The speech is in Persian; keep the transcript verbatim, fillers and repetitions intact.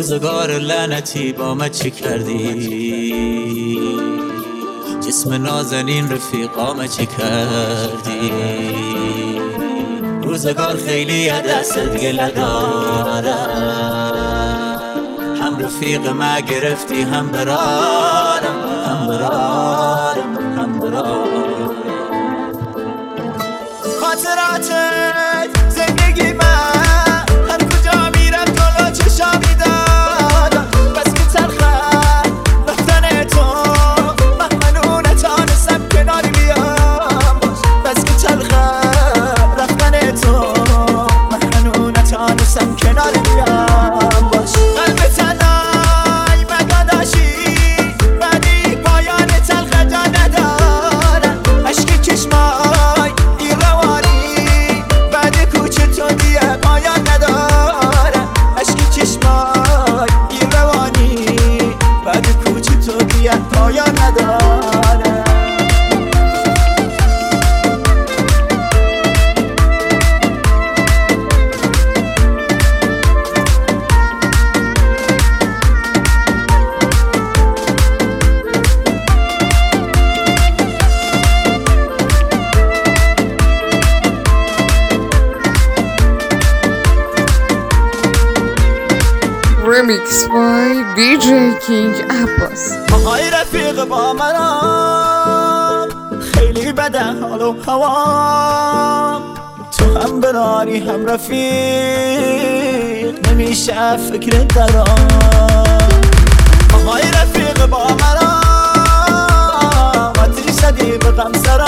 روزگار لعنتی با ما چی کردی؟ جسم نازنین رفیقام چی کردی؟ روزگار خیلی دستت گله دارم، هم رفیق ما گرفتی هم برارم، هم برارم، هم برارم. خاطراتت زندگی من هر کجا میرم تو چشامی دادم، بس که تلخه رفتن تو من نتانستم کناری بیام، بس که تلخه رفتن تو من نتانستم کناری بیام. باش قلب تنهای مگاداشی بعدی پایان تلخه جا ندارم، عشق چشمای ایروانی بعد کوچه تو دیه پایان ندارم، عشق چشمای ایروانی بعد کوچه تو دیه پایان ندارم. Remix by دی جی King Abbas. آهای رفیق با منم خیلی بده حال و هوام، تو هم براری هم رفیق نمیشه فکر درام. آهای رفیق با منم آتیش زدی به غم سرم،